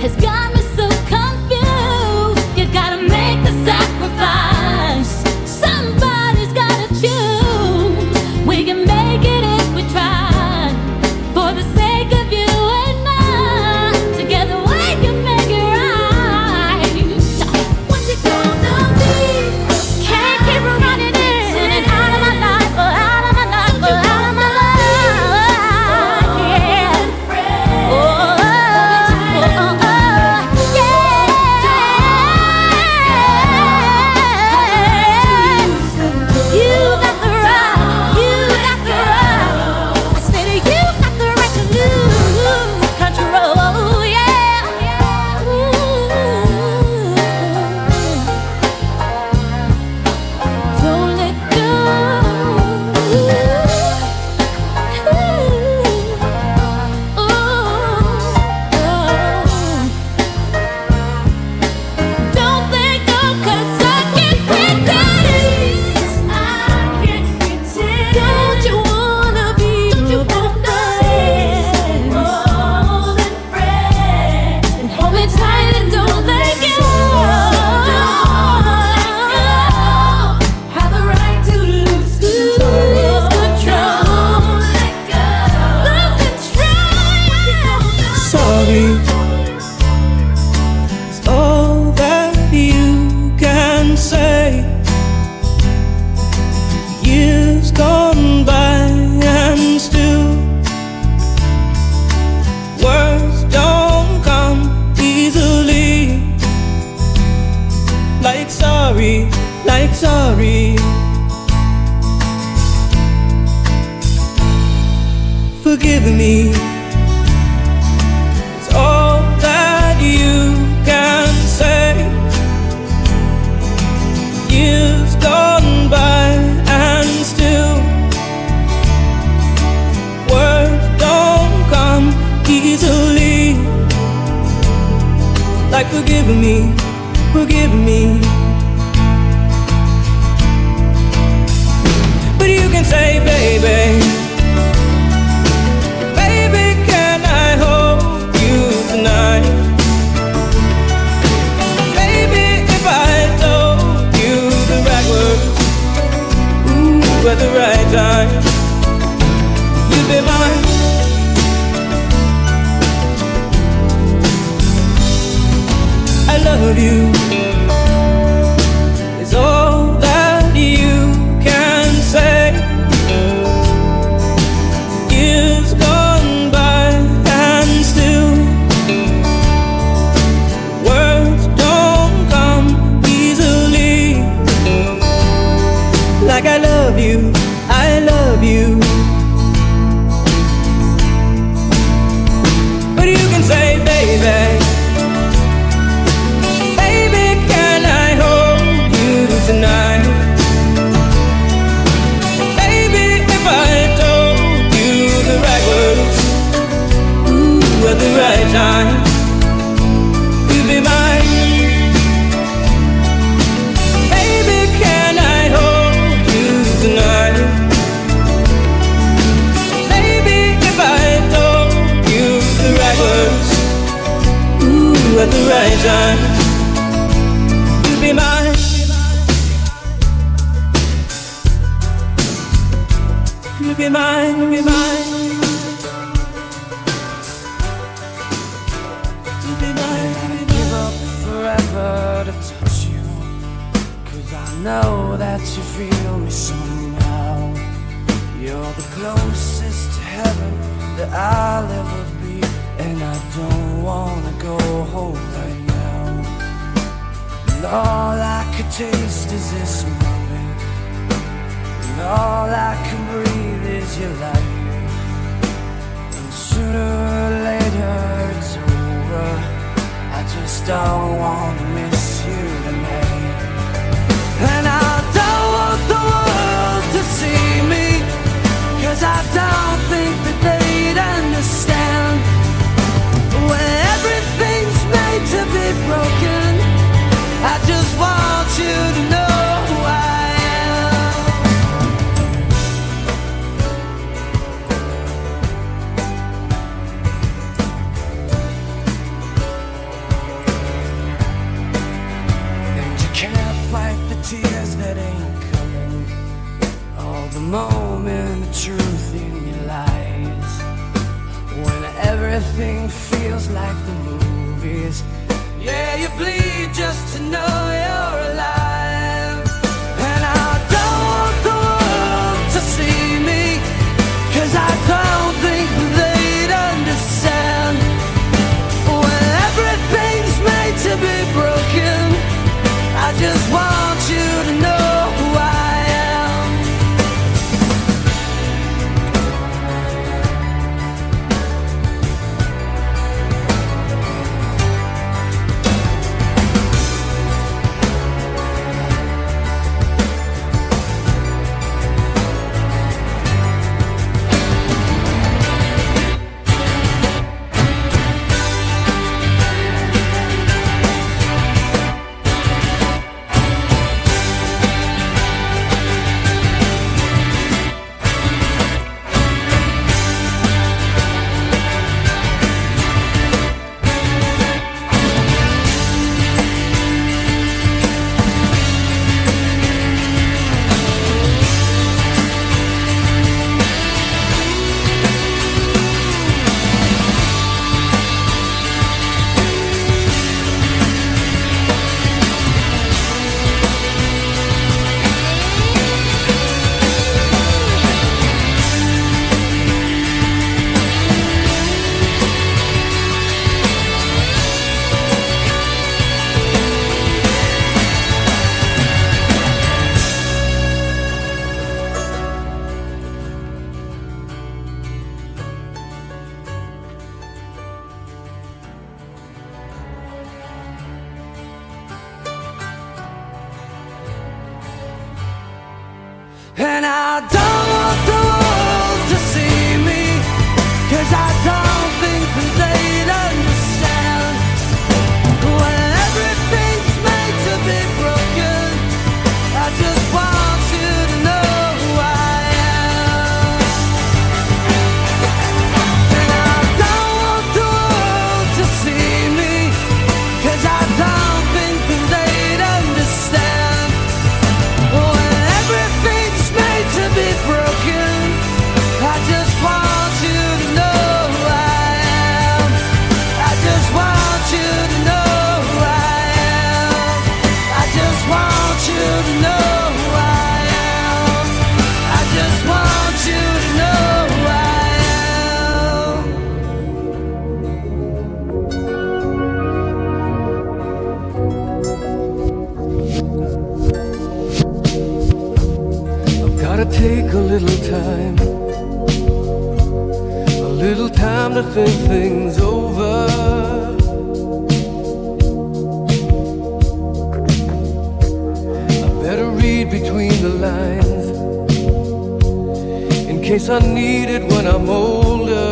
has got me so confused. You gotta make the sacrifice. Somebody's gotta choose. We can make it if we try. For the sake of you and I, together we can make it right. What's it gonna be? Can't keep running in and out of my life, out of my life, out of my life. Yeah. Like sorry. Forgive me. It's all that you can say. Years gone by and still words don't come easily. Like forgive me, forgive me. But you can say, baby, baby, can I hold you tonight? Baby, if I told you the right words, ooh, at the right time, you'd be mine. I love you. It's all that you can say. Years gone by and still words don't come easily. Like I love you, I love you. But you can say, baby, tonight. Baby, if I told you the right words, ooh, at the right time, you'd be mine. Baby, can I hold you tonight? Baby, if I told you the right words, ooh, at the right time, you'd be mine. You be mine, you be mine. You be mine. I'd give up forever to touch you, 'cause I know that you feel me somehow. You're the closest to heaven that I'll ever be, and I don't wanna go home right now. And all I could taste is this moment, and all I can breathe is your life. And sooner or later it's over. I just don't want to miss you tonight. And I don't want the world to see me, 'cause I don't think that they'd understand. When everything's made to be broken, I just want you to know who I am. moment of truth in your lies. When everything feels like the movies, yeah, you bleed just to know you're alive. And I don't want the world to see me, 'cause I don't think they'd understand. When everything's made to be broken, I just want you to know who I am. And I don't want the world to see me, 'cause I don't think that they'd understand. When everything's made to be broken, I just want you to know who I am. And I don't want the world to see me, 'cause I don't think that they'd understand. When everything's made to be broken, I just want you to know who I am. I just want you to know who I am. I just want you to know who I am. I just want you to know who I am. I've gotta take a little time to think things over. I better read between the lines, in case I need it when I'm older.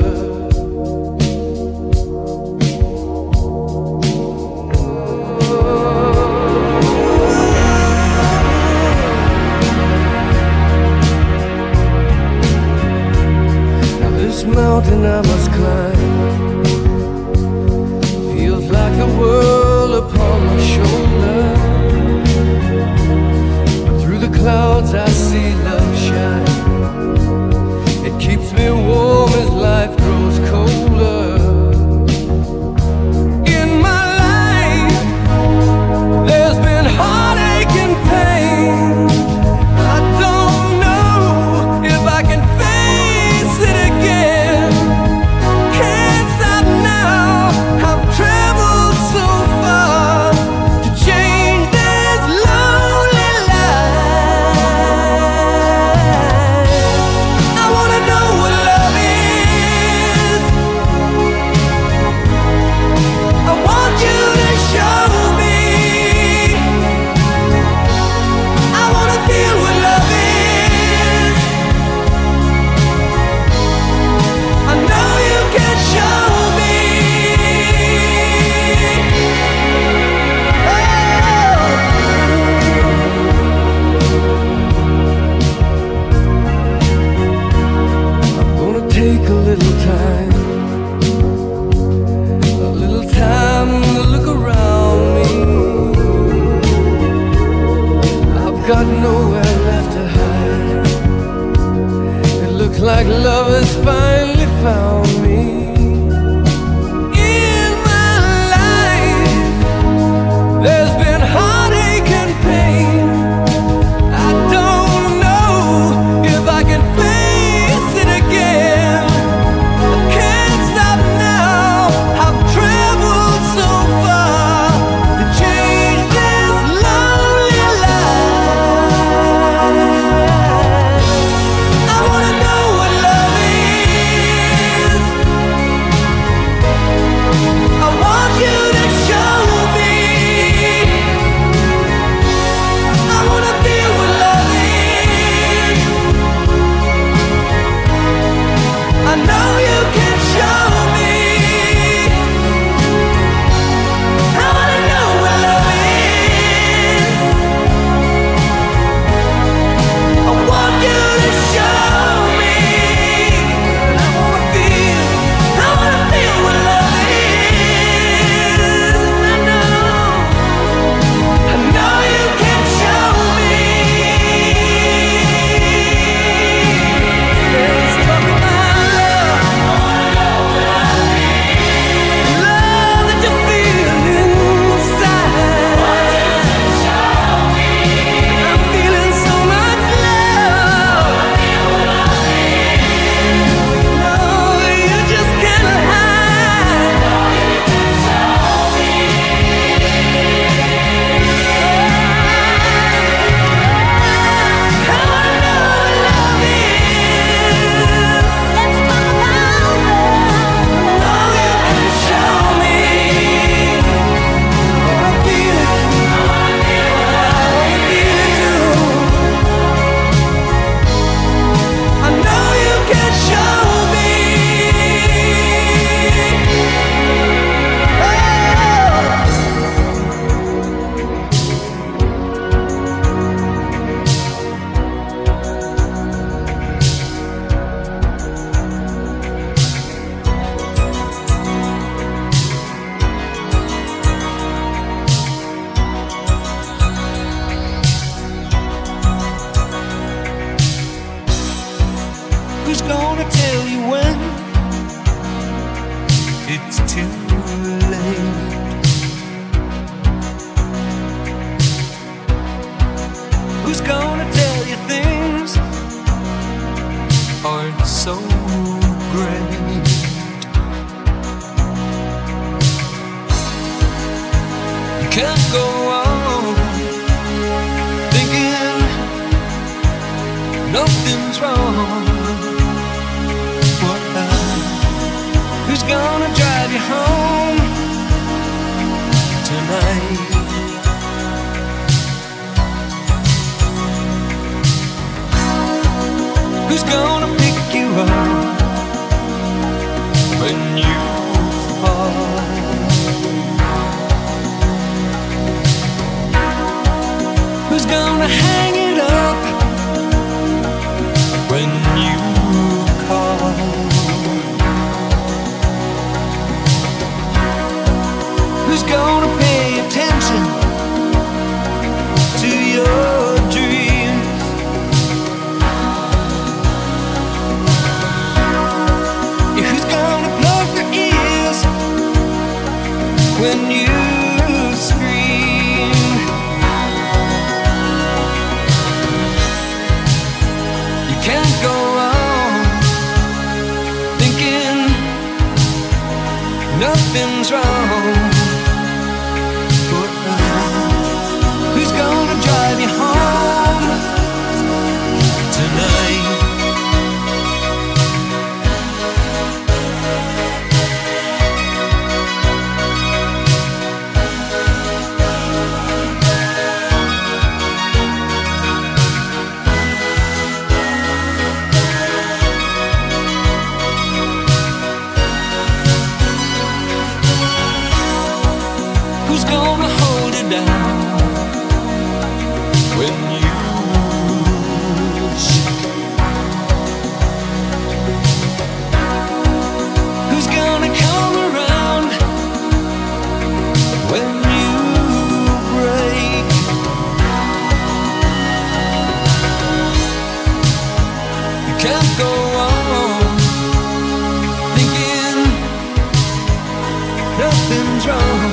Mountain I must climb feels like the world upon my shoulder. Through the clouds I see love shine. It keeps me warm as life grows colder. In my life there's been heartache and pain. I don't know if I can face it again. Can't stop now, I've traveled so far to change this lonely life. I wanna know what love is. I want you to show me. I wanna feel what love is. I know you can show me. I'm gonna take a little time to look around me. I've got nowhere left to hide. like love has finally found me. In my life, there's been heartache and pain. I don't know if I can face it again. I can't stop now. I've traveled so far to change this lonely life. I wanna know what love is. I want you to show me. I wanna feel what love is. I know you can show me. I wanna know what love is. I want you to show me. I wanna feel what love is. I know you can show me. Let's talk about love. Love that you feel inside. I'm feeling so much love. No, you just can't hide. I wanna know what love is. Let's talk about love. Oh, you can show me. I feel it. I feel it too. I know you can show me. Who's gonna tell you when it's too late? Who's gonna tell you things aren't so great? You can't go on thinking nothing's wrong. Who's gonna drive you home tonight? Who's gonna pick you up when you fall? Who's gonna hang it up when you call? Who's gonna pay attention to your dreams? Yeah, who's gonna plug their ears when you scream? You can't go on thinking nothing's wrong. Who's gonna drive you home tonight? Who's gonna hold it down when you shake? Who's gonna come around when you break? You can't go on nothing's wrong.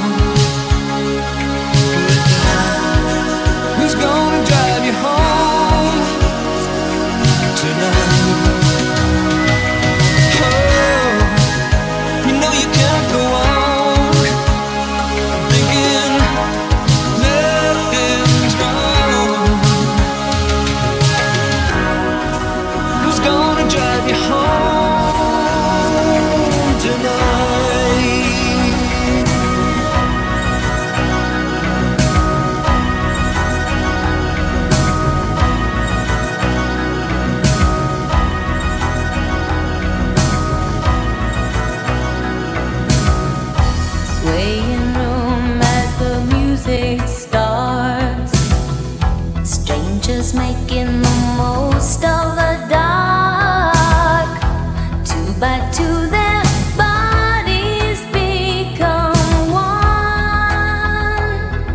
Who's gonna drive you home tonight? Oh, you know you can't go on thinking nothing's wrong. Who's gonna drive you home tonight? Swaying room as the music starts, strangers making the most of the dark. Two by two their bodies become one.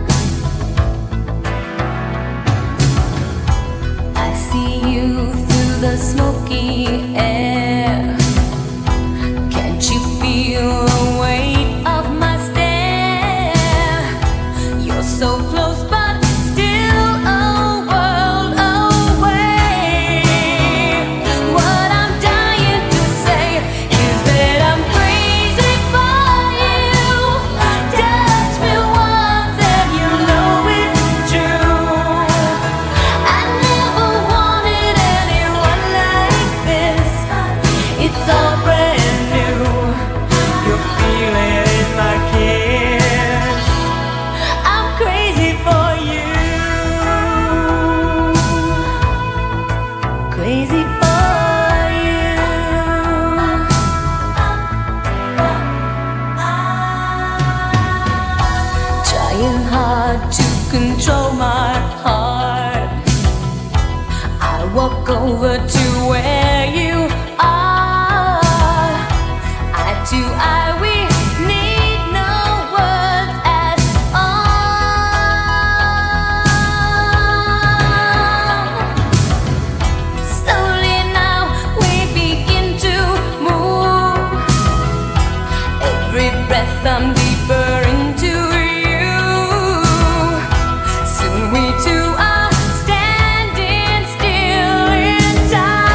I see you through the smoky air. Can't you feel the weight of my stare? You're so close but still a world away. What I'm dying to say is that I'm crazy for you. Touch me once and you know it's true. I never wanted anyone like this. It's all brand new. You're feeling in my kiss. I'm crazy for you. Crazy for you. Trying hard to control my heart. I walk over to where you are. Eye to eye, we need no words at all. Slowly now we begin to move. Every breath I'm deeper into you. Soon we two are standing still in time.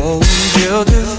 hold you to